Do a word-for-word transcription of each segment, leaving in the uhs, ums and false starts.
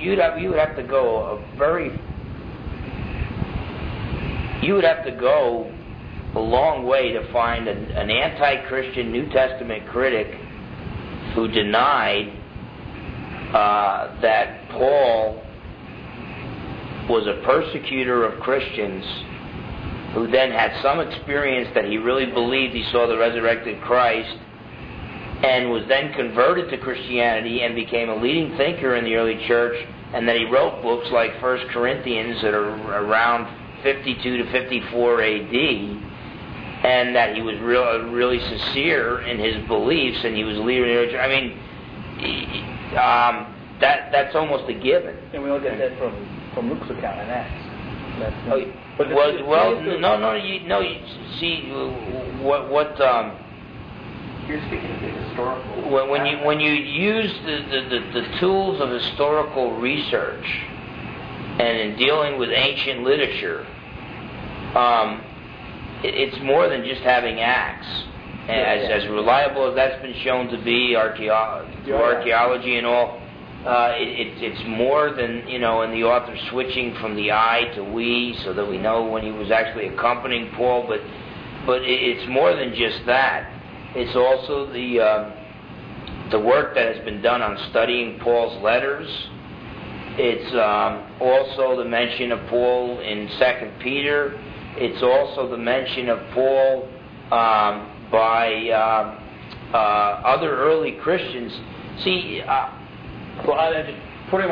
you'd have you would have to go a very you would have to go a long way to find an, an anti-Christian New Testament critic who denied uh, that Paul was a persecutor of Christians, who then had some experience that he really believed he saw the resurrected Christ, and was then converted to Christianity and became a leading thinker in the early church, and then he wrote books like First Corinthians that are around fifty-two to fifty-four A D, and that he was real, really sincere in his beliefs, and he was a leader in the early church. I mean, um, that that's almost a given. And we all get that from, from Luke's account in Acts. That's, oh, but well, well, no, no, you, no. You see, what what. Um, You're speaking of the historical. When, when you when you use the, the, the, the tools of historical research, and in dealing with ancient literature, um, it, it's more than just having Acts. As yeah, yeah. as reliable as that's been shown to be, archaeo- through yeah, archaeology and all, uh, it, it, it's more than, you know, in the author switching from the I to we, so that we know when he was actually accompanying Paul. But but it, it's more than just that. It's also the uh, the work that has been done on studying Paul's letters. It's um, also the mention of Paul in Second Peter. It's also the mention of Paul um, by uh, uh, other early Christians. See, uh, well, I just putting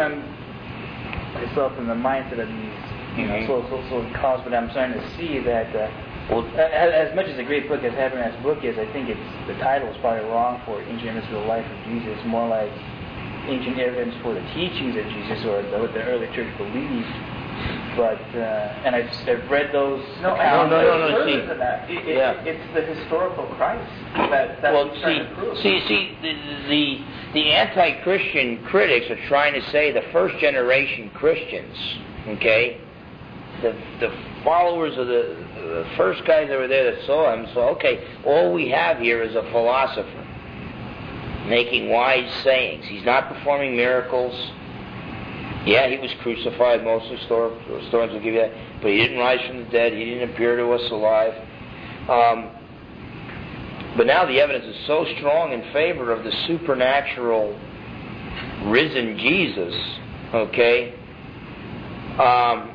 myself in the mindset of these, you know, mm-hmm. so so so cause, but I'm starting to see that. Uh, Well, as, as much as a great book as Habermas's book is, I think it's the title is probably wrong for Ancient Evidence for the Life of Jesus. It's more like Ancient Evidence for the Teachings of Jesus, or the, what the early church believed. But uh, and I've, I've read those. No, no, no, no, no. See, that. It, it, yeah. It's the historical Christ that that's well, what see, to prove. see, see, the, the the anti-Christian critics are trying to say the first generation Christians, okay, the the followers of the the first guys that were there that saw him, so okay, all we have here is a philosopher making wise sayings. He's not performing miracles. Yeah, he was crucified. Most histor- historians will give you that. But he didn't rise from the dead. He didn't appear to us alive. Um, but now the evidence is so strong in favor of the supernatural risen Jesus, okay, um,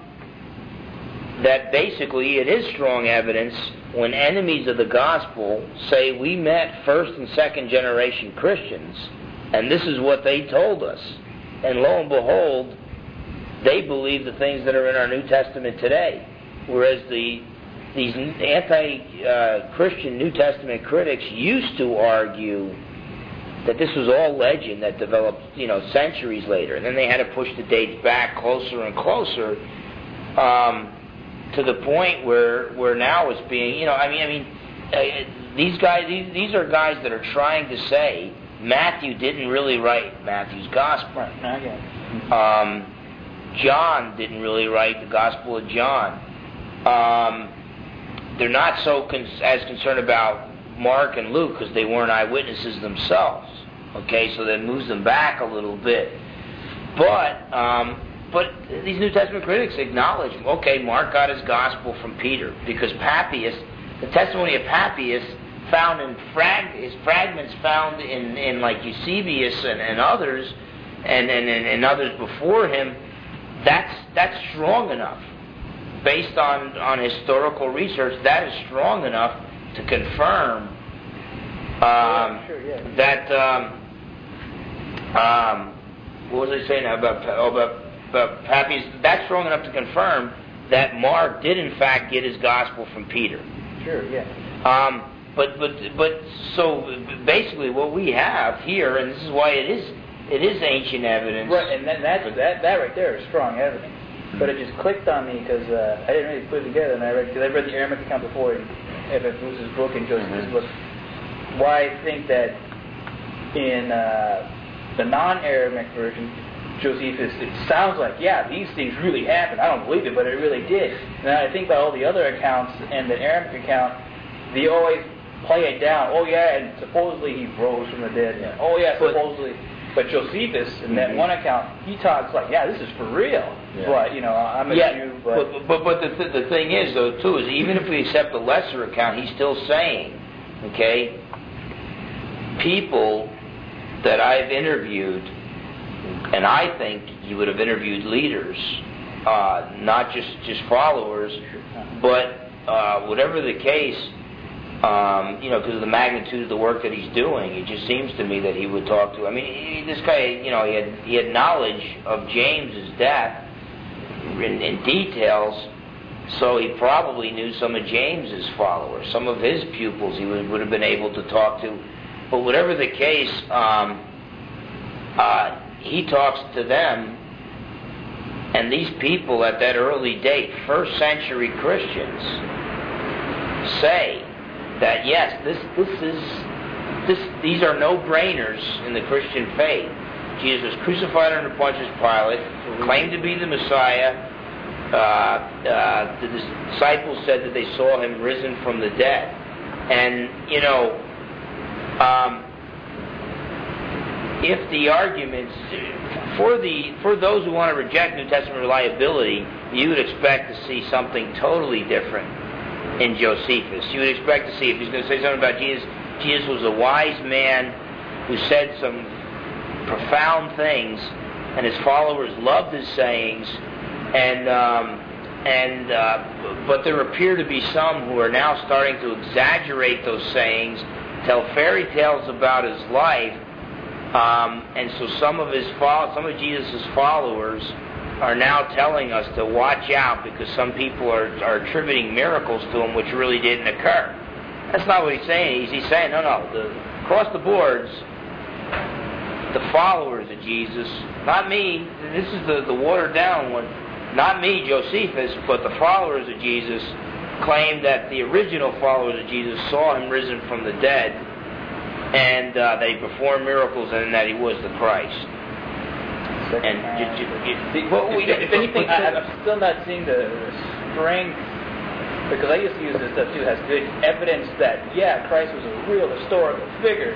that basically it is strong evidence when enemies of the gospel say we met first and second generation Christians, and this is what they told us. And lo and behold, they believe the things that are in our New Testament today. Whereas the these anti-Christian New Testament critics used to argue that this was all legend that developed, you know, centuries later. And then they had to push the dates back closer and closer, um, to the point where where now it's being, you know, I mean, I mean, uh, these guys, these, these are guys that are trying to say Matthew didn't really write Matthew's gospel. Right. Now I get it. Um, John didn't really write the Gospel of John. Um, they're not so con- as concerned about Mark and Luke because they weren't eyewitnesses themselves. Okay, so that moves them back a little bit. But um, but these New Testament critics acknowledge, okay, Mark got his Gospel from Peter because Papias, the testimony of Papias, found in frag- his fragments found in, in like Eusebius and, and others, and, and, and others before him. That's that's strong enough, based on, on historical research. That is strong enough to confirm um, yeah, sure, yeah. that. Um, um, what was I saying now about oh, about about Papias? That's strong enough to confirm that Mark did in fact get his gospel from Peter. Sure, yeah. Um, but but but so basically, what we have here, and this is why it is. It is ancient evidence. Right, and then that's, that that right there is strong evidence. But it just clicked on me because uh, I didn't really put it together, and I read because I read the Aramaic account before in F F Bruce's book and Josephus' Mm-hmm. book. Why I think that in uh, the non-Aramaic version, Josephus, it sounds like yeah these things really happened. I don't believe it, but it really did. And I think by all the other accounts and the Aramaic account, they always play it down. Oh yeah, and supposedly he rose from the dead. Yeah. Oh yeah, supposedly. But Josephus, in that Mhm. one account, he talks like, yeah, this is for real. Yeah. But, you know, I'm a Yeah, Jew, but... but but, but the, th- the thing is, though, too, is even if we accept the lesser account, he's still saying, okay, people that I've interviewed, and I think you would have interviewed leaders, uh, not just, just followers, but uh, whatever the case, um, you know, because of the magnitude of the work that he's doing, it just seems to me that he would talk to. I mean, he, this guy, you know, he had he had knowledge of James's death in, in details, so he probably knew some of James's followers, some of his pupils. He would, would have been able to talk to. But whatever the case, um, uh, he talks to them, and these people at that early date, first century Christians, say that yes, this this is this these are no-brainers in the Christian faith. Jesus was crucified under Pontius Pilate, claimed to be the Messiah. Uh, uh, the disciples said that they saw him risen from the dead, and you know, um, if the arguments for the for those who want to reject New Testament reliability, you would expect to see something totally different in Josephus. You would expect to see, if he's going to say something about Jesus, Jesus was a wise man who said some profound things, and his followers loved his sayings, and um, and uh, but there appear to be some who are now starting to exaggerate those sayings, tell fairy tales about his life, um, and so some of his fo- some of Jesus' followers are now telling us to watch out because some people are, are attributing miracles to him which really didn't occur. That's not what he's saying. He's, he's saying, no, no, the, across the boards, the followers of Jesus, not me, this is the, the watered down one, not me, Josephus, but the followers of Jesus claim that the original followers of Jesus saw him risen from the dead, and uh, they performed miracles and that he was the Christ. And you, you, you, well, we, if, if anything, I, I'm still not seeing the strength, because I used to use this stuff too, has good evidence that, yeah, Christ was a real historical figure.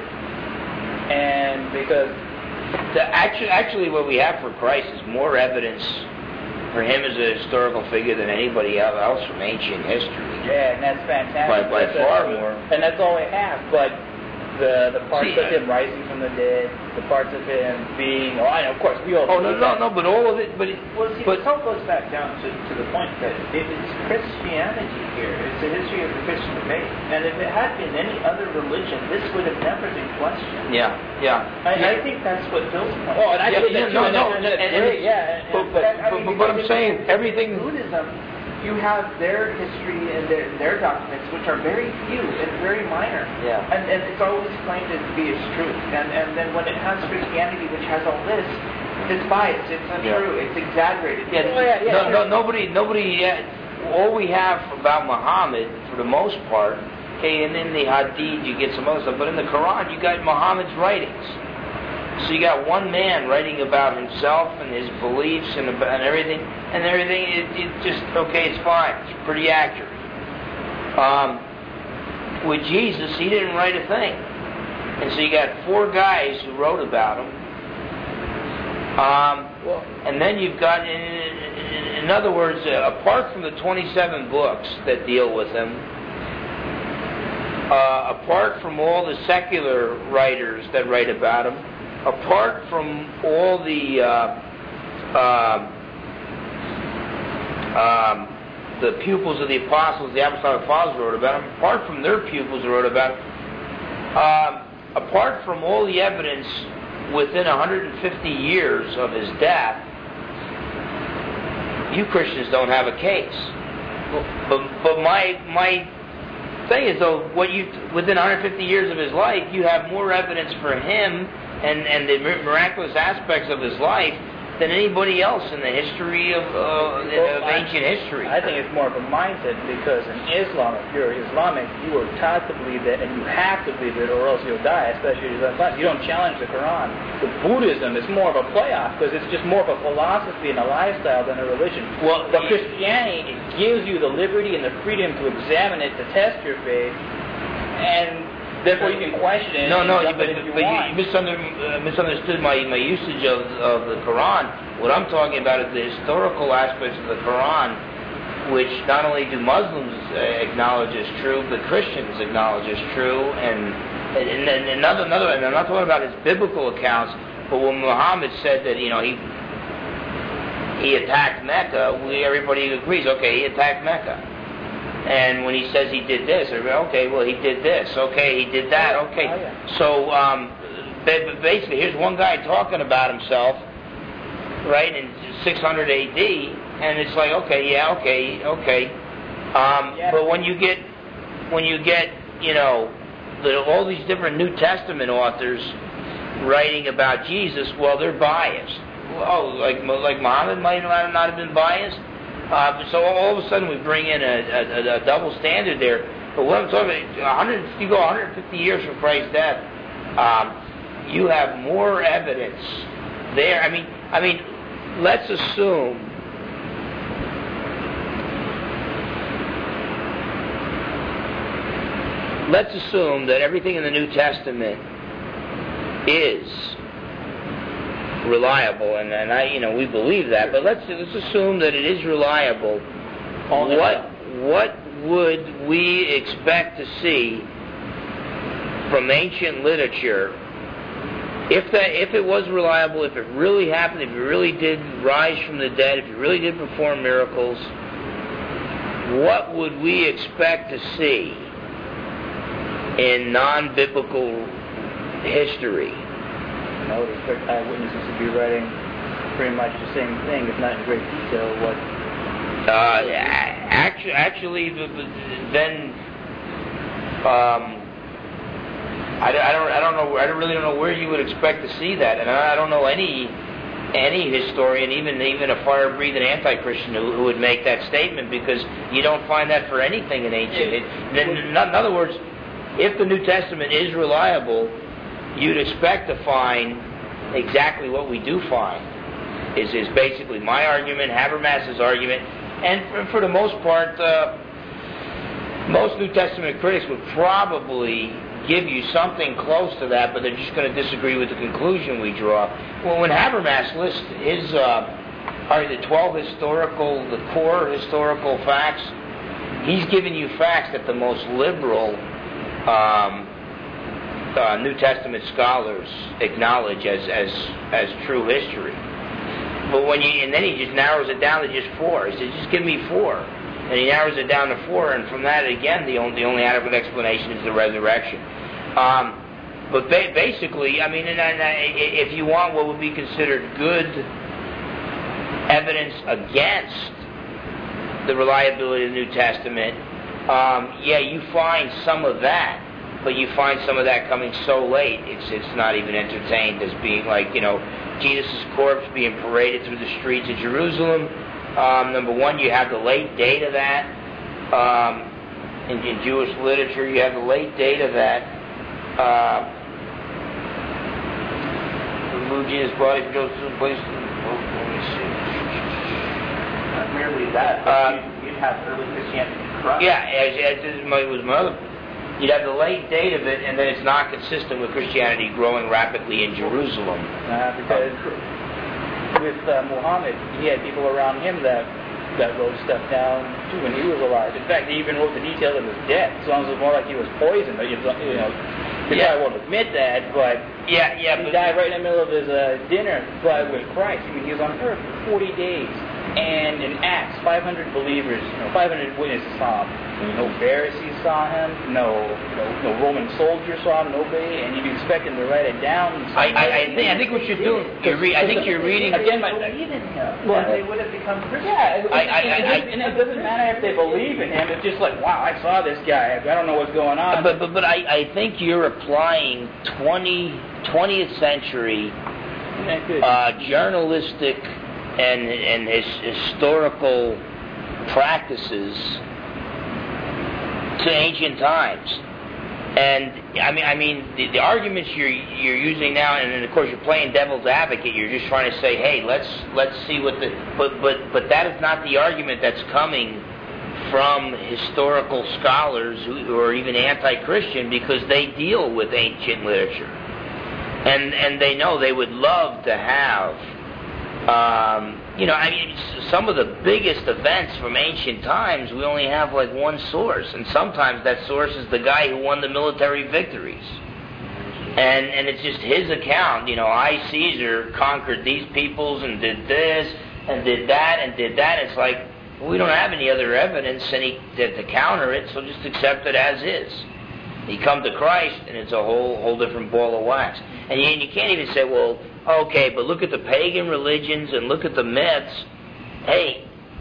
And because... The, actually, actually, what we have for Christ is more evidence for him as a historical figure than anybody else from ancient history. Yeah, and that's fantastic. By, by that's far a, more. And that's all we have, but... The the parts See, of him rising from the dead, the parts of him being, oh, I know, of course, we all. Oh no, no, no, but all of it, but it, Well, see, but this all goes back down to, to the point that it is Christianity here. It's the history of the Christian faith. And if it had been any other religion, this would have never been questioned. yeah, yeah. I, yeah. I think that's what Bill's point. Oh, and I Yeah, believe yeah, that too, no, and, no, and, and, and- and, and- yeah, and, but- but- I- I mean, but what I'm because saying, in everything- Buddhism, you have their history and their, their documents, which are very few and very minor. Yeah. And, and it's always claimed to be as truth. And, and then when it has Christianity, which has all this, it's biased, it's untrue, it's exaggerated. Yeah, Oh, yeah, yeah, no, sure. no, nobody, nobody. Uh, all we have about Muhammad, for the most part, okay, and in the Hadith you get some other stuff, but in the Quran you got Muhammad's writings. So you got one man writing about himself and his beliefs and, about, and everything, and everything. It, it just okay, it's fine. It's pretty accurate. Um, with Jesus, he didn't write a thing, and so you got four guys who wrote about him. Um, Well, and then you've got, in, in, in other words, uh, apart from the twenty-seven books that deal with him, uh, apart from all the secular writers that write about him, apart from all the uh, uh, um, the pupils of the apostles, the apostolic fathers wrote about him, apart from their pupils who wrote about him, um, apart from all the evidence within one hundred fifty years of his death, you Christians don't have a case. But but my my thing is, though, what you within one hundred fifty years of his life, you have more evidence for him and and the miraculous aspects of his life than anybody else in the history of, uh, of well, ancient I, history. I think it's more of a mindset, because in Islam, if you're Islamic, you are taught to believe it, and you have to believe it, or else you'll die, especially if you're Islam. You don't challenge the Quran. With Buddhism, it's more of a playoff, because it's just more of a philosophy and a lifestyle than a religion. Well, but y- Christianity, it gives you the liberty and the freedom to examine it, to test your faith, and Therefore, you can question it. No, no, and but, it if you but you, want. you misunderstood, uh, misunderstood my, my usage of, of the Quran. What I'm talking about is the historical aspects of the Quran, which not only do Muslims uh, acknowledge as true, but Christians acknowledge as true. And, and, and another, another, and I'm not talking about his biblical accounts, but when Muhammad said that, you know, he he attacked Mecca, we, everybody agrees, okay, he attacked Mecca. And when he says he did this, okay, well, he did this. Okay, he did that. Okay. Oh, yeah. So, um, basically, here's one guy talking about himself, right, in six hundred A D, and it's like, okay, yeah, okay, okay. Um, yeah. But when you get, when you get, you know, the, all these different New Testament authors writing about Jesus, well, they're biased. Oh, like like Muhammad might not have been biased. Uh, so all of a sudden we bring in a, a, a double standard there. But what I'm talking about, one hundred, if you go one hundred fifty years from Christ's death, um, you have more evidence there. I mean, I mean, let's assume let's assume that everything in the New Testament is reliable, and, and I, you know, we believe that. But let's let's assume that it is reliable. What what would we expect to see from ancient literature if that if it was reliable, if it really happened, if it really did rise from the dead, if it really did perform miracles? What would we expect to see in non-biblical history? I would expect eyewitnesses to be writing pretty much the same thing, if not in great detail. What? Uh, actually, actually, then um, I, I don't, I don't know, I really don't know where you would expect to see that, and I don't know any any historian, even even a fire-breathing anti-Christian, who, who would make that statement, because you don't find that for anything in ancient. It, in, in other words, if the New Testament is reliable, you'd expect to find exactly what we do find. Is is basically my argument, Habermas's argument, and for, for the most part, uh, most New Testament critics would probably give you something close to that, but they're just going to disagree with the conclusion we draw. Well, when Habermas lists his, uh, are the twelve historical, the core historical facts, he's giving you facts that the most liberal um, Uh, New Testament scholars acknowledge as, as as true history. But when you and then he just narrows it down to just four. He says, just give me four, and he narrows it down to four. And from that, again, the only the only adequate explanation is the resurrection. Um, but ba- basically, I mean, and, and, uh, if you want what would be considered good evidence against the reliability of the New Testament, um, yeah, you find some of that. But you find some of that coming so late, it's it's not even entertained as being like, you know, Jesus' corpse being paraded through the streets of Jerusalem. Um, number one, you have the late date of that. Um, in, in Jewish literature, you have the late date of that. Uh, remove Jesus' body from Joseph's place. Oh, let me see. Not merely that, but Uh, you'd, you'd have early Christianity corrupt. Yeah, as, as is my, was my other. You'd have the late date of it, and then it's not consistent with Christianity growing rapidly in Jerusalem. Uh, because with uh, Muhammad, he had people around him that that wrote stuff down too when he was alive. In fact, he even wrote the details of his death. Sounds more like he was poisoned. But you know, he Yeah. probably won't admit that, but Yeah, yeah, he but died right in the middle of his uh, dinner but with Christ. I mean, he was on earth for forty days. And in Acts, five hundred believers, you know, five hundred witnesses saw him. No Pharisees saw him. No, no, no Roman soldiers saw him. Nobody. And you'd expect him to write it down. I, I, I think I think what you're doing, you're re- I think you're reading. Again, my, Believe in him, Well, and they would have become Christians. yeah, it, I- I- it, I- it, and it doesn't matter if they believe in him. It's just like, wow, I saw this guy. I don't know what's going on. But but, but I, I think you're applying twentieth century Yeah, good. uh, journalistic and and his, historical practices to ancient times. And I mean, I mean, the, the arguments you're you're using now, and then of course you're playing devil's advocate. You're just trying to say, hey, let's let's see what the. But but but that is not the argument that's coming from historical scholars who, who are even anti-Christian, because they deal with ancient literature. And and they know they would love to have, um, you know, I mean, some of the biggest events from ancient times, we only have like one source. And sometimes that source is the guy who won the military victories. And and it's just his account, you know, I, Caesar, conquered these peoples and did this and did that and did that. It's like, we don't have any other evidence any, to, to counter it, so just accept it as is. You come to Christ, and it's a whole whole different ball of wax. And you, and you can't even say, well, okay, but look at the pagan religions and look at the myths. Hey,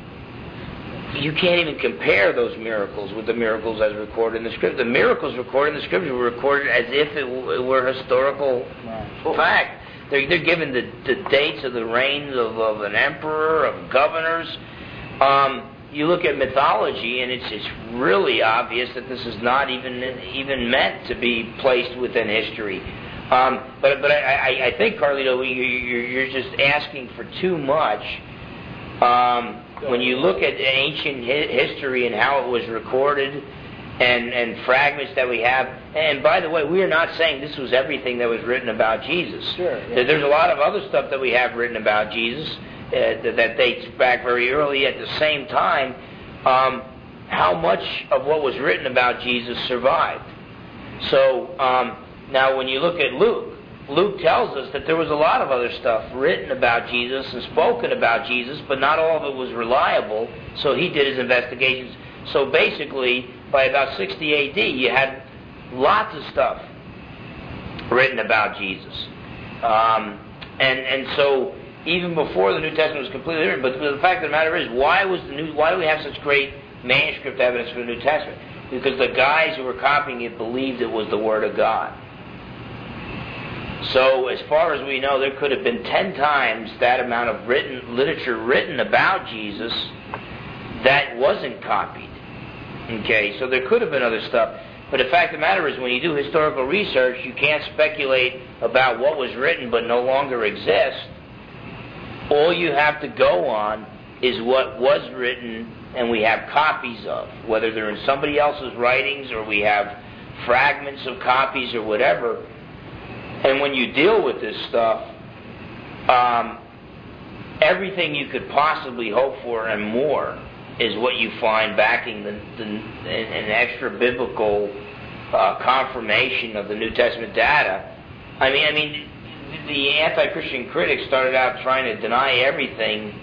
you can't even compare those miracles with the miracles as recorded in the Scripture. The miracles recorded in the Scripture were recorded as if it, w- it were historical right. fact. They're, they're given the, the dates of the reigns of, of an emperor, of governors. Um, you look at mythology, and it's it's really obvious that this is not even even meant to be placed within history. Um, but but I, I, I think, Carlito, you, you're, you're just asking for too much. Um, when you look at ancient hi- history and how it was recorded, and and fragments that we have, and by the way, we are not saying this was everything that was written about Jesus. Sure. Yeah. There's a lot of other stuff that we have written about Jesus. Uh, that dates back very early. At the same time, um, how much of what was written about Jesus survived? So um, now when you look at Luke, Luke tells us that there was a lot of other stuff written about Jesus and spoken about Jesus, but not all of it was reliable, so he did his investigations. So basically, by about sixty A D, you had lots of stuff written about Jesus. Um, and, and so even before the New Testament was completely written. But the fact of the matter is, why was the new? Why do we have such great manuscript evidence for the New Testament? Because the guys who were copying it believed it was the Word of God. So, as far as we know, there could have been ten times that amount of written literature written about Jesus that wasn't copied. Okay, so there could have been other stuff. But the fact of the matter is, when you do historical research, you can't speculate about what was written but no longer exists. All you have to go on is what was written and we have copies of, whether they're in somebody else's writings or we have fragments of copies or whatever. And when you deal with this stuff, um, everything you could possibly hope for and more is what you find backing the, the, an extra biblical uh, confirmation of the New Testament data. I mean, I mean. The anti-Christian critics started out trying to deny everything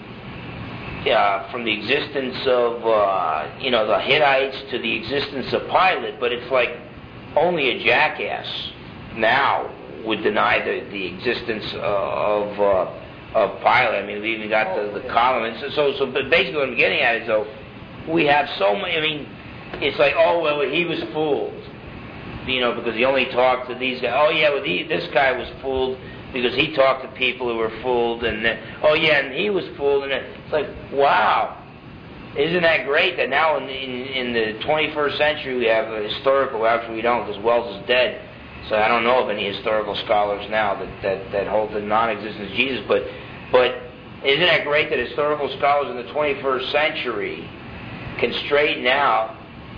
uh, from the existence of, uh, you know, the Hittites to the existence of Pilate, but it's like only a jackass now would deny the, the existence of uh, of Pilate. I mean, we even got the, the column. So, so, so but basically what I'm getting at is, though, we have so many, I mean, it's like, oh, well, he was fooled, you know, because he only talked to these guys. Oh, yeah, well, he, this guy was fooled because he talked to people who were fooled, and then, oh yeah, and he was fooled, and it's like, wow, isn't that great that now in, in, in the twenty-first century we have a historical, actually we don't, because Wells is dead, so I don't know of any historical scholars now that, that, that hold the non-existence of Jesus, but, but isn't that great that historical scholars in the twenty-first century can straighten out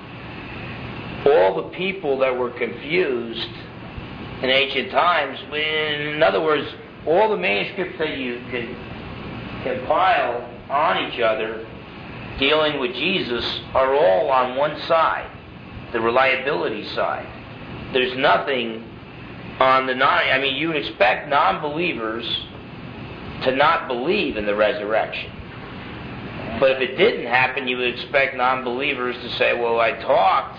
all the people that were confused in ancient times? In other words, all the manuscripts that you can compile on each other dealing with Jesus are all on one side, the reliability side. There's nothing on the non... I mean, you would expect non-believers to not believe in the resurrection. But if it didn't happen, you would expect non-believers to say, well, I talked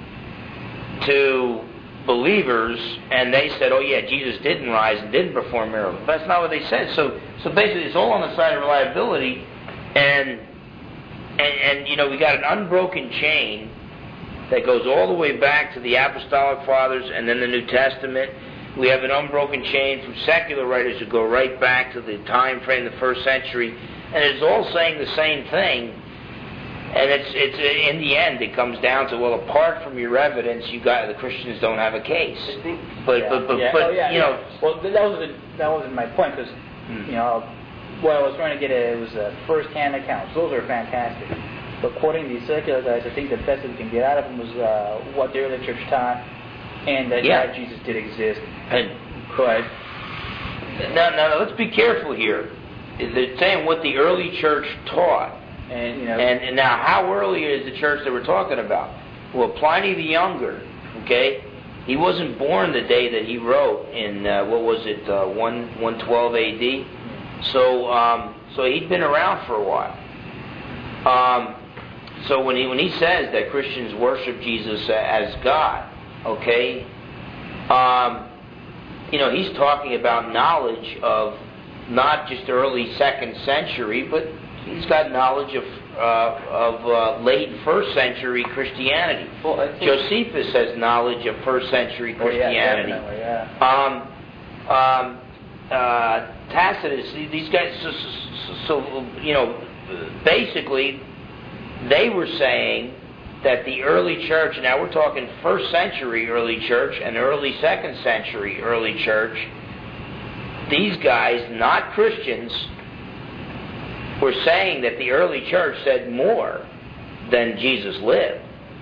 to believers, and they said, oh yeah, Jesus didn't rise and didn't perform miracles. That's not what they said. So so basically it's all on the side of reliability, and and, and you know, we got an unbroken chain that goes all the way back to the Apostolic Fathers and then the New Testament. We have an unbroken chain from secular writers who go right back to the time frame, the first century, and it's all saying the same thing. And it's it's in the end, it comes down to, well, apart from your evidence, you got the Christians don't have a case. But yeah, but but, yeah. but oh, yeah, you know, yeah. well, that was that wasn't my point, because hmm. you know what I was trying to get at, it was uh, first-hand accounts. Those are fantastic. But quoting these secular guys, I think the best that we can get out of them was uh, what the early church taught, and that Yeah. God, Jesus did exist. And But now, now let's be careful here. They're saying what the early church taught. and you know, And, and now, how early is the church that we're talking about? Well, Pliny the Younger, okay, he wasn't born the day that he wrote in uh, what was it, uh, one one twelve A D. So, um, so he'd been around for a while. Um, so when he when he says that Christians worship Jesus as God, okay, um, you know, he's talking about knowledge of not just early second century, but he's got knowledge of uh, of uh, late first century Christianity. well, I think, Josephus has knowledge of first century oh, yeah, Christianity. definitely, yeah. Um, um, uh, Tacitus, these guys, so, so, so, you know, basically, they were saying that the early church, now we're talking first century early church and early second century early church, these guys, not Christians, were saying that the early church said more than Jesus lived.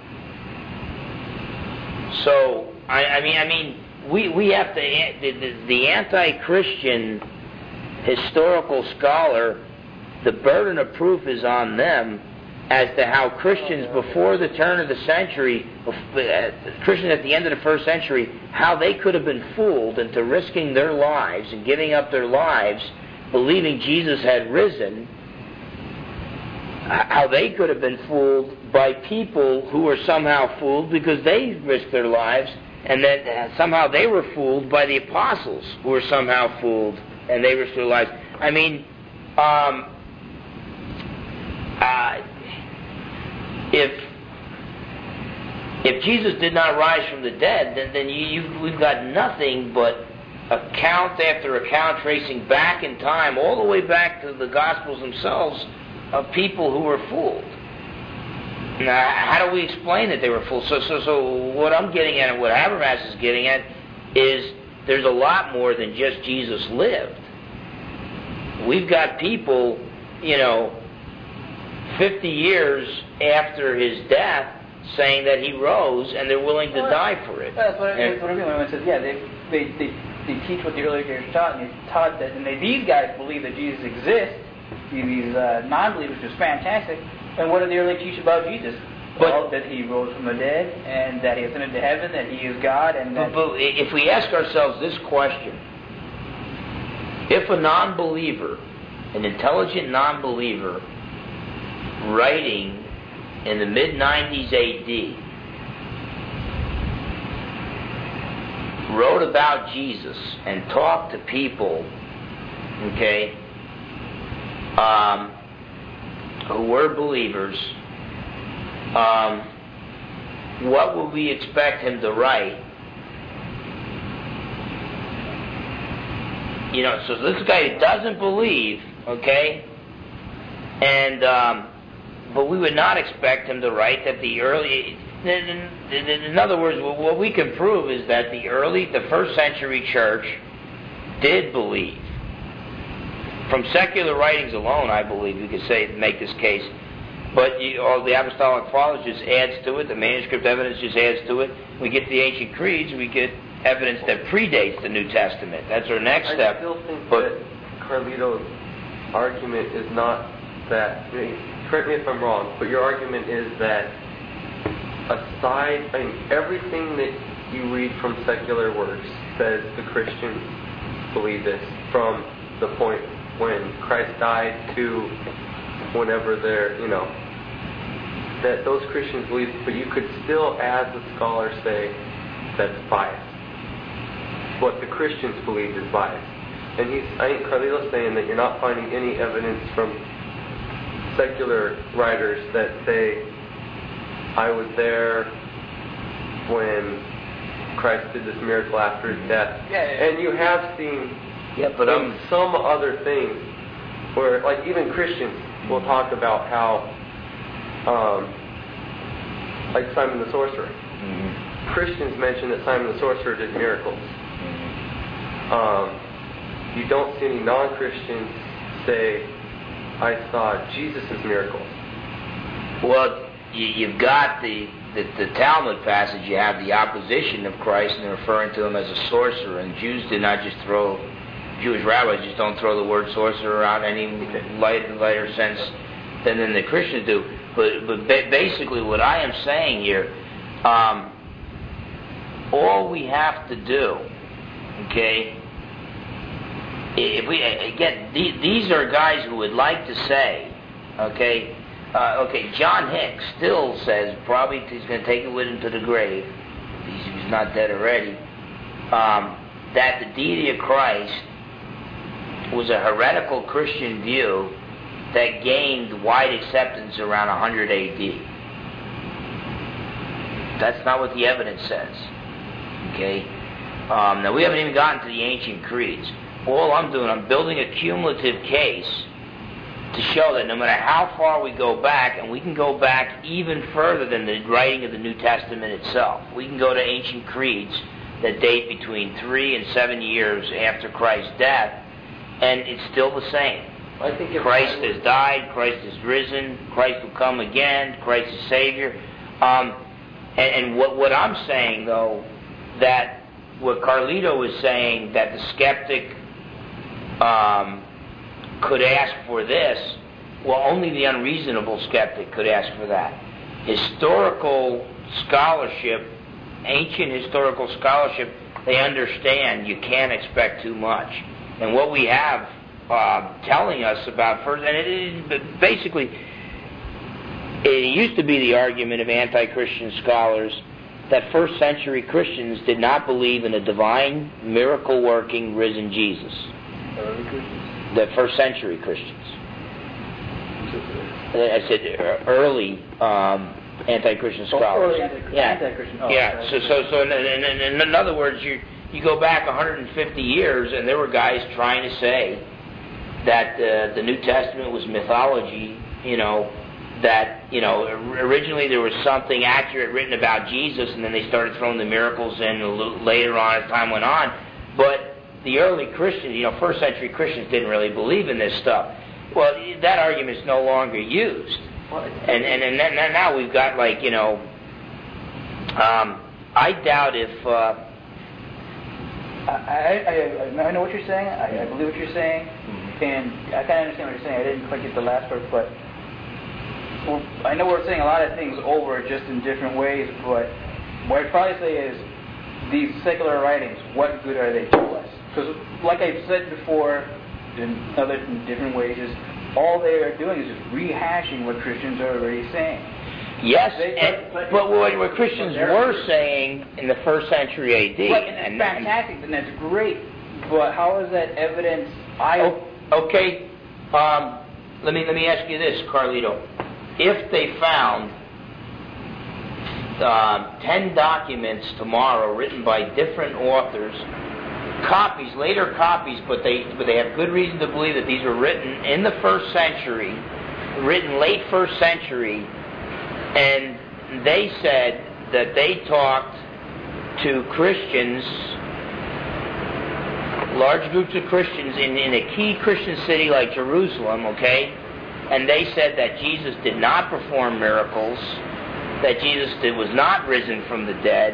So, I, I mean, I mean, we we have to the, the, the anti-Christian historical scholar. The burden of proof is on them as to how Christians before the turn of the century, Christians at the end of the first century, how they could have been fooled into risking their lives and giving up their lives, believing Jesus had risen. How they could have been fooled by people who were somehow fooled because they risked their lives, and that somehow they were fooled by the apostles who were somehow fooled and they risked their lives. I mean, um, uh, if if Jesus did not rise from the dead, then then you, you we've got nothing but account after account tracing back in time, all the way back to the Gospels themselves, of people who were fooled. Now, how do we explain that they were fooled? So, so, so what I'm getting at, and what Habermas is getting at, is there's a lot more than just Jesus lived. We've got people, you know, fifty years after his death, saying that he rose, and they're willing to well, die for it. That's what, and, that's what I mean when I said, yeah, they, they, they, they teach what the early church taught, and they taught that, and they, these guys believe that Jesus exists. These uh, non-believers, which is fantastic. And what did they really teach about Jesus? But, well, that he rose from the dead, and that he ascended to heaven, that he is God, and that... But, but if we ask ourselves this question, if a non-believer, an intelligent non-believer, writing in the mid nineties A D, wrote about Jesus and talked to people, okay, Um, who were believers, um, what would we expect him to write? You know, so this guy doesn't believe, okay, and um, but we would not expect him to write that the early. In other words, what we can prove is that the early, the first century church did believe. From secular writings alone, I believe you could say make this case. But you, all the apostolic fathers just adds to it. The manuscript evidence just adds to it. We get the ancient creeds. We get evidence that predates the New Testament. That's our next I step. I still think but, that Carlito's argument is not that. I mean, correct me if I'm wrong, but your argument is that aside, I mean, everything that you read from secular works says the Christians believe this, from the point when Christ died to whenever they're, you know, that those Christians believe, but you could still, as a scholar, say that's biased. What the Christians believe is biased. And he's, I think Carlito's saying that you're not finding any evidence from secular writers that say, I was there when Christ did this miracle after his death. Yeah, yeah. And you have seen yeah, but in um, some other things where, like, even Christians will talk about how, um, like Simon the Sorcerer. mm-hmm. Christians mention that Simon the Sorcerer did miracles. Mm-hmm. Um, you don't see any non-Christians say, I saw Jesus' miracles. Well, you, you've got the, the the Talmud passage. You have the opposition of Christ and referring to him as a sorcerer. And Jews did not just throw, Jewish rabbis just don't throw the word sorcerer around any light, lighter sense than, than the Christians do. But but ba- basically, what I am saying here, um, all we have to do, okay. If we again, these are guys who would like to say, okay. Uh, okay, John Hicks still says probably he's going to take it with him to the grave. He's, he's not dead already. Um, that the deity of Christ was a heretical Christian view that gained wide acceptance around one hundred A D. That's not what the evidence says. Okay. Um, now we haven't even gotten to the ancient creeds. All I'm doing, I'm building a cumulative case to show that no matter how far we go back, and we can go back even further than the writing of the New Testament itself. We can go to ancient creeds that date between three and seven years after Christ's death, and it's still the same. I think if Christ has died, Christ has risen, Christ will come again, Christ is Savior. Um, and and what, what I'm saying, though, that what Carlito is saying, that the skeptic um, could ask for this, well, only the unreasonable skeptic could ask for that. Historical scholarship, ancient historical scholarship, they understand you can't expect too much. And what we have uh, telling us about first, and it is basically, it used to be the argument of anti-Christian scholars that first century Christians did not believe in a divine, miracle-working, risen Jesus. Early Christians. The first century Christians. I said early um, anti-Christian scholars. Oh, early anti- yeah. anti-Christian. Oh, yeah. So, so, so, in, in, in other words, you you go back one hundred fifty years, and there were guys trying to say that uh, the New Testament was mythology. You know, that you know originally there was something accurate written about Jesus, and then they started throwing the miracles in a little later on as time went on. But the early Christians, you know, first century Christians didn't really believe in this stuff. Well, that argument is no longer used. And and, and then, now we've got, like, you know, um, I doubt if... Uh, I, I, I, I know what you're saying. I, I believe what you're saying. Mm-hmm. And I kind of understand what you're saying. I didn't quite get the last part, but well, I know we're saying a lot of things over just in different ways, but what I'd probably say is these secular writings, what good are they to us? Because, like I've said before, in other in different ways, is all they are doing is just rehashing what Christians are already saying. Yes, they, and, but, but what, what Christians were saying in the first century A D. Right, and that's and, fantastic, and that's great. But how is that evidence? I oh, okay. Um, let me let me ask you this, Carlito. If they found uh, ten documents tomorrow written by different authors, copies, later copies, but they but they have good reason to believe that these were written in the first century, written late first century, and they said that they talked to Christians, large groups of Christians in, in a key Christian city like Jerusalem, okay, and they said that Jesus did not perform miracles, that Jesus did, was not risen from the dead,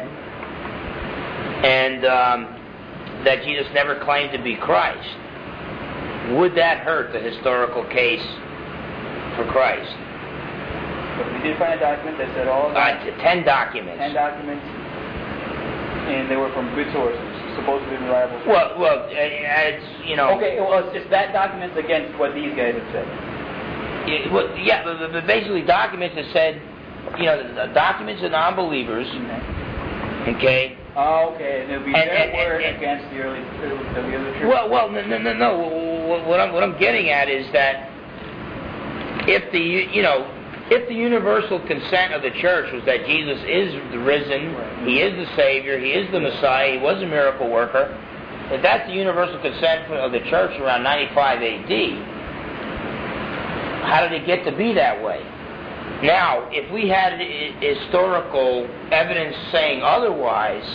and um, that Jesus never claimed to be Christ. Would that hurt the historical case for Christ? But we did find a document that said all of that. Uh, ten documents. Ten documents, and they were from good sources, supposedly reliable sources. Well, well, uh, it's, you know... Okay, well, it's, it's that document's against what these guys have said. It, well, yeah, but, but basically documents that said, you know, the, the documents of non-believers, Okay. okay... Oh, okay, and it'll be And- their and- word and- against the early, the, the other church. Well, well, no, no, no, no. What- What I'm, what I'm getting at is that if the, you know, if the universal consent of the church was that Jesus is the risen, He is the Savior, He is the Messiah, He was a miracle worker, if that's the universal consent of the church around ninety-five A D, how did it get to be that way? Now, if we had historical evidence saying otherwise,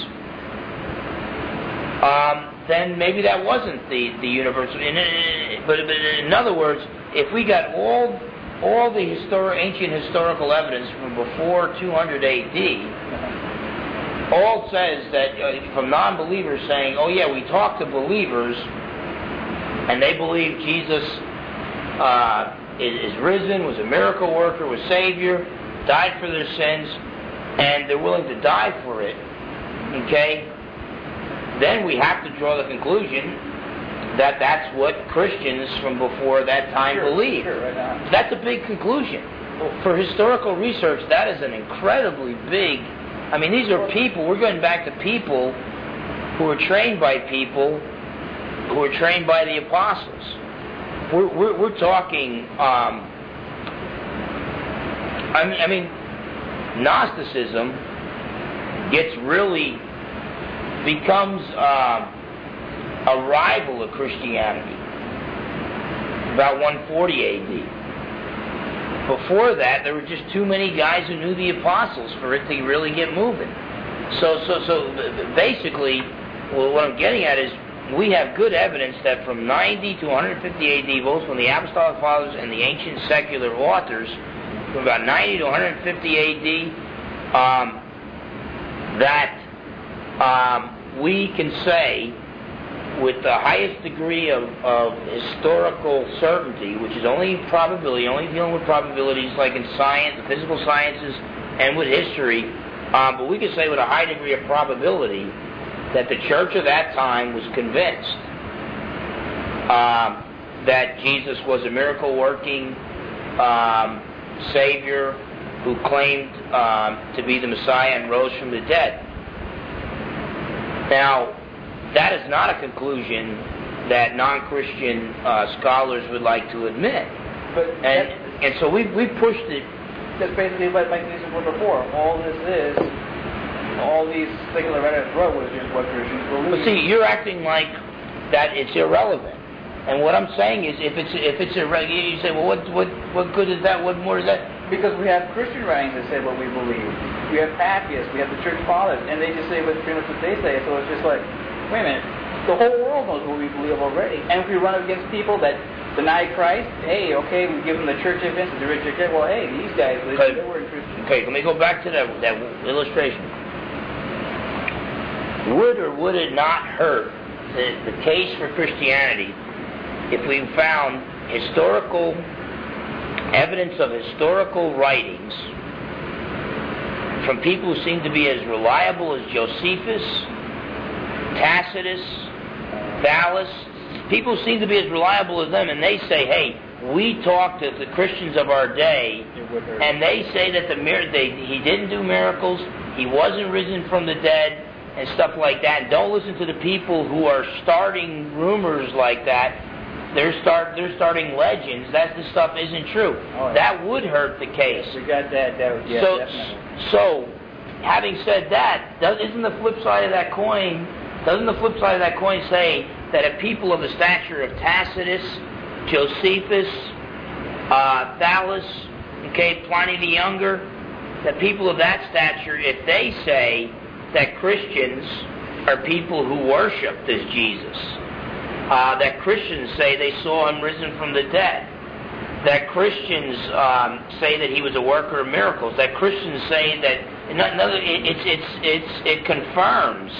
um, then maybe that wasn't the, the universal. In, but, but in other words, if we got all all the histor- ancient historical evidence from before two hundred A D all says that, uh, from non-believers saying, oh yeah, we talked to believers, and they believe Jesus uh, is, is risen, was a miracle worker, was Savior, died for their sins, and they're willing to die for it, okay? Then we have to draw the conclusion that that's what Christians from before that time sure, believed. Sure, right now. That's a big conclusion. For historical research, that is an incredibly big... I mean, these are people, we're going back to people who were trained by people who were trained by the apostles. We're, we're, we're talking... Um, I mean, I mean, Gnosticism gets really... becomes uh, a rival of Christianity about one forty A D. Before that, there were just too many guys who knew the apostles for it to really get moving. So, so, so basically, well, what I'm getting at is we have good evidence that from ninety to one fifty A D, both from the Apostolic Fathers and the ancient secular authors, from about ninety to one fifty A D, um, that um, we can say with the highest degree of, of historical certainty, which is only probability, only dealing with probabilities like in science, the physical sciences, and with history, um, but we can say with a high degree of probability that the church of that time was convinced um, that Jesus was a miracle-working um, Savior who claimed um, to be the Messiah and rose from the dead. Now, that is not a conclusion that non-Christian uh, scholars would like to admit. But and and so we we pushed it. That's basically what Mike Gleason were before. All this is, all these secular writers wrote was just what Christians believe. But see, you're acting like that it's irrelevant. And what I'm saying is, if it's if it's irrelevant, you say, well, what what what good is that? What more is that? Because we have Christian writings that say what we believe. We have Papias, we have the Church Fathers, and they just say what pretty much what they say. So it's just like, wait a minute, the whole world knows what we believe already. And if we run against people that deny Christ, hey, okay, we give them the church evidence, the rich church, well, hey, these guys, okay. they were Christians. Okay, let me go back to that, that illustration. Would or would it not hurt the, the case for Christianity if we found historical evidence of historical writings from people who seem to be as reliable as Josephus, Tacitus, Thallus, people seem to be as reliable as them, and they say, hey, we talked to the Christians of our day, and they say that the mir- they, he didn't do miracles, he wasn't risen from the dead, and stuff like that. And don't listen to the people who are starting rumors like that. They're start they're starting legends. That this stuff isn't true. Oh, yeah. That would hurt the case. We got that. that yeah, so, definitely. so, having said that, does, isn't the flip side of that coin? Doesn't the flip side of that coin say that if people of the stature of Tacitus, Josephus, uh, Thallus, okay, Pliny the Younger, that people of that stature, if they say that Christians are people who worship this Jesus, uh, that Christians say they saw him risen from the dead, that Christians um, say that he was a worker of miracles, that Christians say that another, it's it's it's it confirms.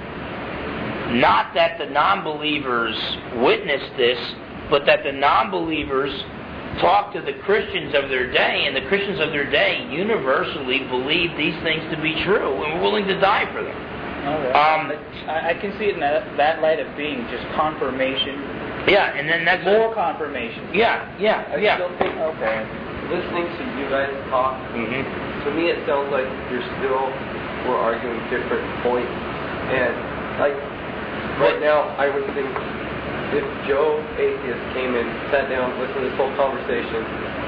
Not that the non-believers witnessed this, but that the non-believers talked to the Christians of their day, and the Christians of their day universally believed these things to be true and were willing to die for them. Okay. Um, I, I can see it in that, that light of being just confirmation. Yeah, and then that's more confirmation. Yeah, yeah, I yeah. still think, okay, listening to you guys talk, Mm-hmm. to me it sounds like you're still, we're arguing different points. And, like, right now, I would think if Joe Atheist came in, sat down, listened to this whole conversation,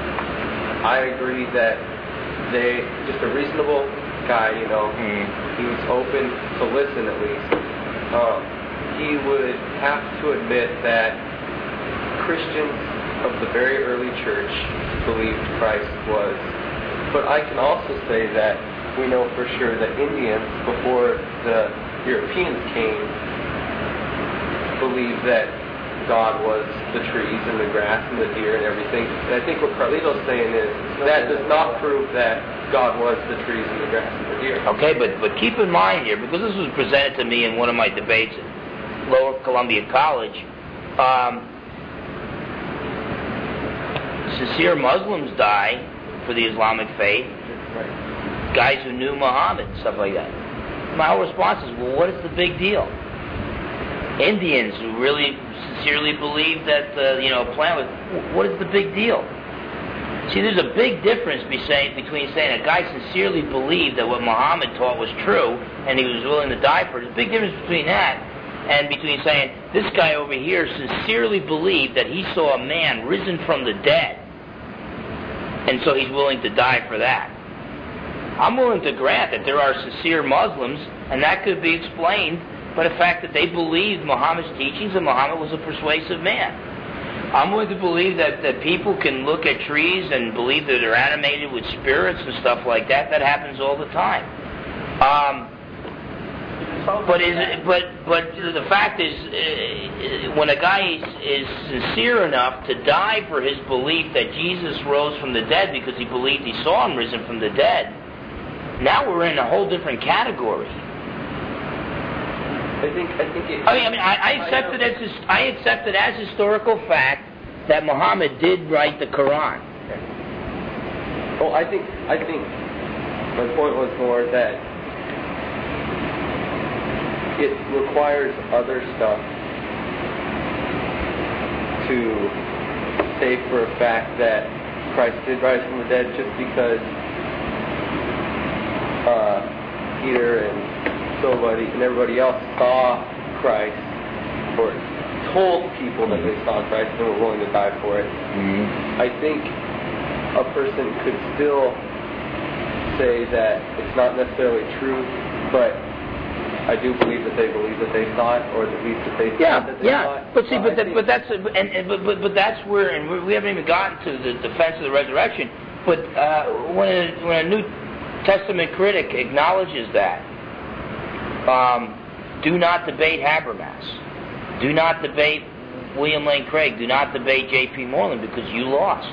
I agree that they, just a reasonable guy, you know, Mm. he was open to listen at least. Um, he would have to admit that Christians of the very early church believed Christ was. But I can also say that we know for sure that Indians, before the Europeans came, believed that God was the trees and the grass and the deer and everything. And I think what Carlito's saying is that does not prove that God was the trees and the grass and the deer. Okay, but but keep in mind here, because this was presented to me in one of my debates at Lower Columbia College, um, sincere Muslims die for the Islamic faith. Right. Guys who knew Muhammad and stuff like that. My whole response is, well, what is the big deal? Indians who really sincerely believe that uh, you know a plant was, what is the big deal? See, there's a big difference between saying a guy sincerely believed that what Muhammad taught was true and he was willing to die for it. There's a big difference between that and between saying this guy over here sincerely believed that he saw a man risen from the dead, and so he's willing to die for that. I'm willing to grant that there are sincere Muslims, and that could be explained by the fact that they believed Muhammad's teachings and Muhammad was a persuasive man. I'm willing to believe that, that people can look at trees and believe that they're animated with spirits and stuff like that. That happens all the time. Um, but is it, but but the fact is, uh, when a guy is, is sincere enough to die for his belief that Jesus rose from the dead because he believed he saw him risen from the dead, now we're in a whole different category. I think I think it, I mean, I mean, I, I accept it as I accept it as historical fact that Muhammad did write the Quran. Well, I think I think my point was more that it requires other stuff to say for a fact that Christ did rise from the dead, just because uh, Peter and somebody and everybody else saw Christ, or told people that they saw Christ and were willing to die for it. Mm-hmm. I think a person could still say that it's not necessarily true, but I do believe that they believe that they saw it, or at least that they yeah, thought that they yeah. saw it. But see, well, but that, but that's and, and but, but but that's where, and we haven't even gotten to the defense of the resurrection. But uh, when a, when a New Testament critic acknowledges that, um, do not debate Habermas, do not debate William Lane Craig, do not debate J P Moreland, because you lost.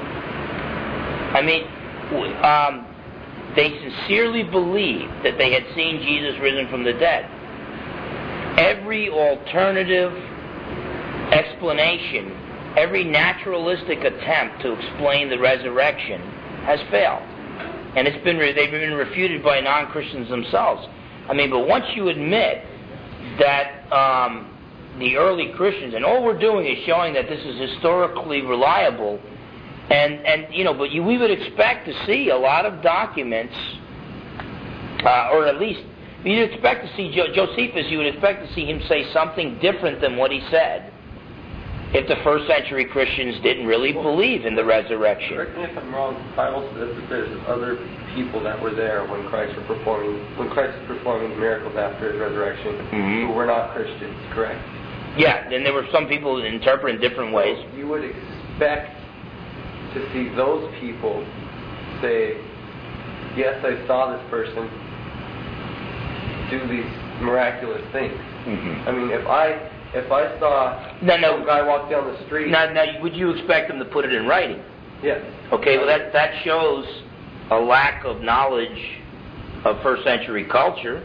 I mean, um, they sincerely believed that they had seen Jesus risen from the dead. Every alternative explanation, every naturalistic attempt to explain the resurrection has failed. And it's been they've been refuted by non-Christians themselves. I mean, but once you admit that um, the early Christians, and all we're doing is showing that this is historically reliable, and, and you know, but you, we would expect to see a lot of documents, uh, or at least you'd expect to see jo- Josephus, you would expect to see him say something different than what he said, if the first century Christians didn't really believe in the resurrection. Correct me if I'm wrong, the Bible says that there's other people that were there when Christ was performing when Christ was performing miracles after his resurrection, mm-hmm. who were not Christians, correct? Yeah, and there were some people that interpret in different ways. So you would expect to see those people say, yes, I saw this person do these miraculous things. Mm-hmm. I mean, if I if I saw no, no. some guy walk down the street... Now, now, would you expect them to put it in writing? Yes. Okay, well, that, that shows a lack of knowledge of first century culture.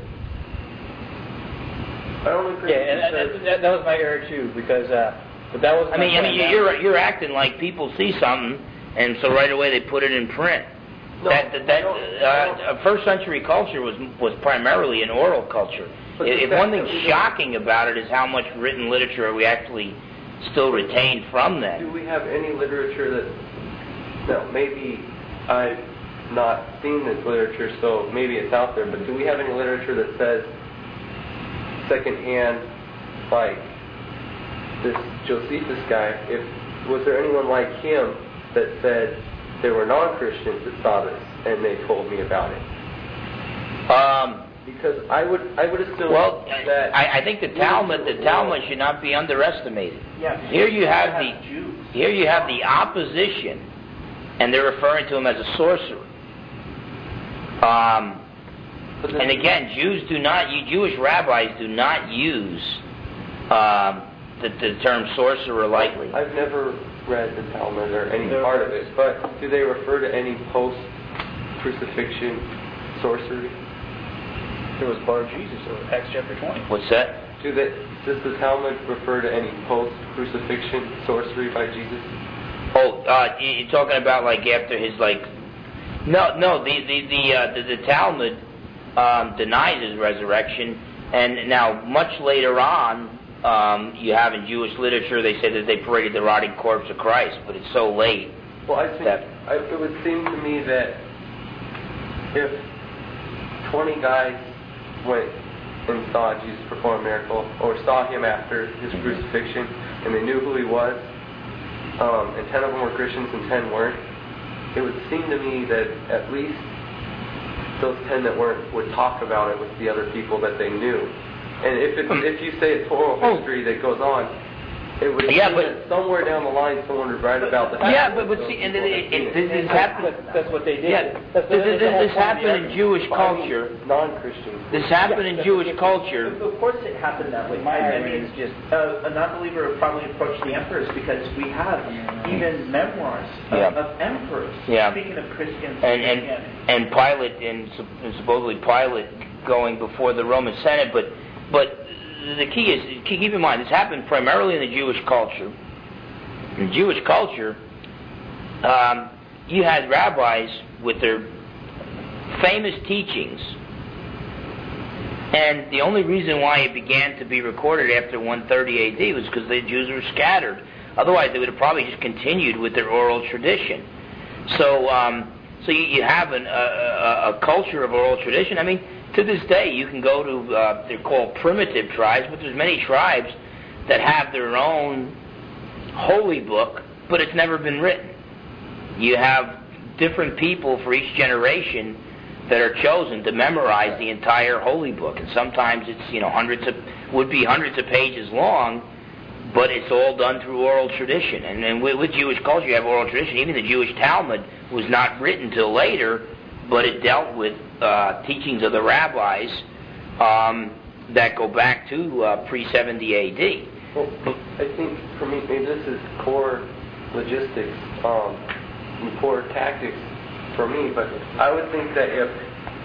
I don't agree. Yeah, and that, that, that was my error, too, because... Uh, but that was I mean, I mean, you're you're acting like people see something, and so right away they put it in print. No, that that, that uh, uh, first century culture was was primarily an oral culture. But If one thing's shocking about it is how much written literature we actually still retain from that. Do we have any literature that... No, maybe I've not seen this literature, so maybe it's out there, but do we have any literature that says secondhand, like this Josephus guy, if was there anyone like him that said there were non-Christians that saw this and they told me about it? Um... Because I would, I would assume well, that I, I think the Talmud, the Talmud should not be underestimated. Yeah, here you have have the, Jews. here you have the opposition, and they're referring to him as a sorcerer. Um, then, and again, Jews do not, you Jewish rabbis do not use um, the, the term sorcerer lightly. I've never read the Talmud or any part of it, but do they refer to any post-crucifixion sorcery? There was Bar Jesus, or Acts chapter twenty. What's that? Do they, does the Talmud refer to any post-crucifixion sorcery by Jesus? Oh, uh, you're talking about like after his like? No, no. The the the uh, the, the Talmud um, denies his resurrection, and now much later on, um, you have in Jewish literature they say that they paraded the rotting corpse of Christ, but it's so late. Well, I think that, I, it would seem to me that if twenty guys went and saw Jesus perform a miracle, or saw him after his mm-hmm. crucifixion, and they knew who he was, um, and ten of them were Christians and ten weren't, it would seem to me that at least those ten that weren't would talk about it with the other people that they knew. And if it's, if you say it's oral history that goes on, it would yeah, seem but, that somewhere down the line someone would write about the yeah, but, but see, and it, it, it, this, this happened. That's what they did. Yeah, that's, this, that's this, this happened in Jewish culture. Non-Christians. This happened yeah, in Jewish culture. Of course, it happened that way. My I memory mean, is just uh, a non-believer would probably approach the emperors because we have even memoirs of, yeah. of emperors. Yeah. Speaking of Christians, and and and Pilate and, and supposedly Pilate going before the Roman Senate, but but the key is keep in mind this happened primarily in the Jewish culture. In Jewish culture, um, you had rabbis with their famous teachings, and the only reason why it began to be recorded after one thirty A D was because the Jews were scattered. Otherwise, they would have probably just continued with their oral tradition. So, um, so you, you have an, a, a, a culture of oral tradition. I mean, to this day, you can go to uh, they're called primitive tribes, but there's many tribes that have their own holy book, but it's never been written. You have different people for each generation that are chosen to memorize the entire holy book, and sometimes it's you know hundreds of would be hundreds of pages long, but it's all done through oral tradition. And, and with, with Jewish culture, you have oral tradition. Even the Jewish Talmud was not written till later, but it dealt with uh, teachings of the rabbis um, that go back to uh, pre seventy A D. Well, I think for me, maybe this is core logistics, um, and core tactics for me, but I would think that if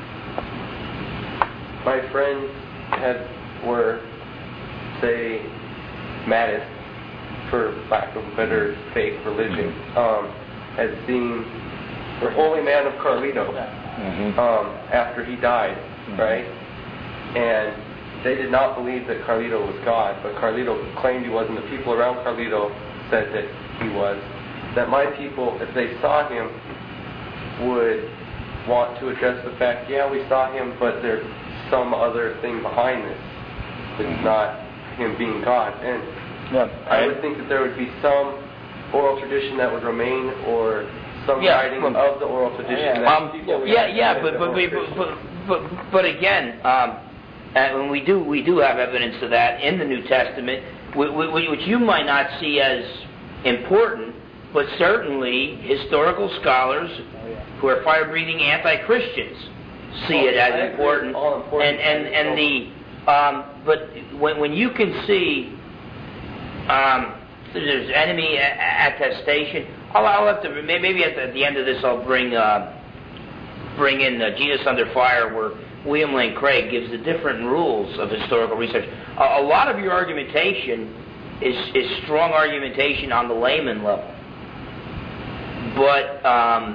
my friends had were, say, Mattis, for lack of a better fake religion, um, had seen the Holy Man of Carlito mm-hmm. um, after he died, mm-hmm. right? And they did not believe that Carlito was God, but Carlito claimed he was, and the people around Carlito said that he was. That my people, if they saw him, would want to address the fact, yeah, we saw him, but there's some other thing behind this. It's not him being God. And yeah, I would think that there would be some oral tradition that would remain, or some yeah, writing well, of the oral tradition. Yeah, that um, people yeah, yeah, but but, but, but but but again. Um, And we do we do have evidence of that in the New Testament, which you might not see as important, but certainly historical scholars who are fire-breathing anti-Christians see it as important. And and and the um, but when when you can see um, there's enemy attestation, I'll, I'll have to maybe at the, at the end of this I'll bring uh, bring in uh, Jesus Under Fire, where William Lane Craig gives the different rules of historical research. A, a lot of your argumentation is, is strong argumentation on the layman level, but um,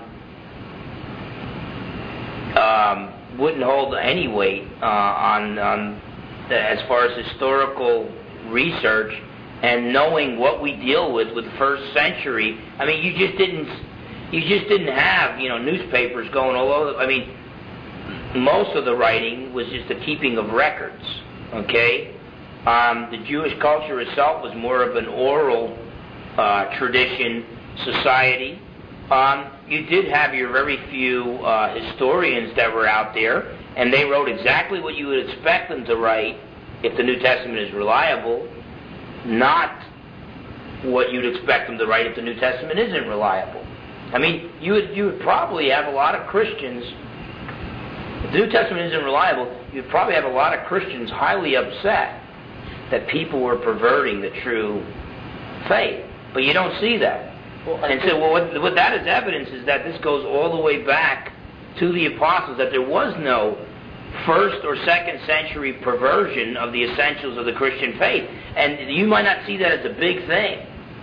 um, wouldn't hold any weight uh, on, on the, as far as historical research and knowing what we deal with with the first century. I mean, you just didn't you just didn't have you know newspapers going all over. I mean. Most of the writing was just a keeping of records, okay? Um, the Jewish culture itself was more of an oral uh, tradition society. Um, you did have your very few uh, historians that were out there, and they wrote exactly what you would expect them to write if the New Testament is reliable, not what you'd expect them to write if the New Testament isn't reliable. I mean, you would, you would probably have a lot of Christians. If the New Testament isn't reliable, you'd probably have a lot of Christians highly upset that people were perverting the true faith. But you don't see that. Well, and so well, what, what that is evidence is that this goes all the way back to the apostles, that there was no first or second century perversion of the essentials of the Christian faith. And you might not see that as a big thing,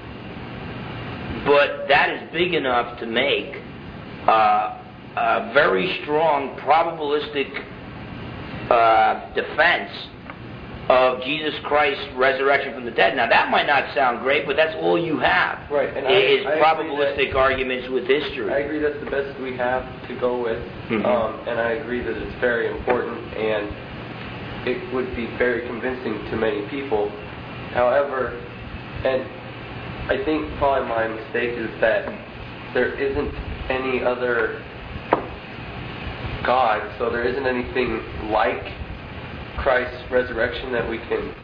but that is big enough to make uh, a very strong probabilistic uh, defense of Jesus Christ's resurrection from the dead. Now that might not sound great, but that's all you have. Right, and is I, I probabilistic that, arguments with history. I agree that's the best we have to go with, mm-hmm. um, and I agree that it's very important, and it would be very convincing to many people. However, and I think probably my mistake is that there isn't any other God, so there isn't anything like Christ's resurrection that we can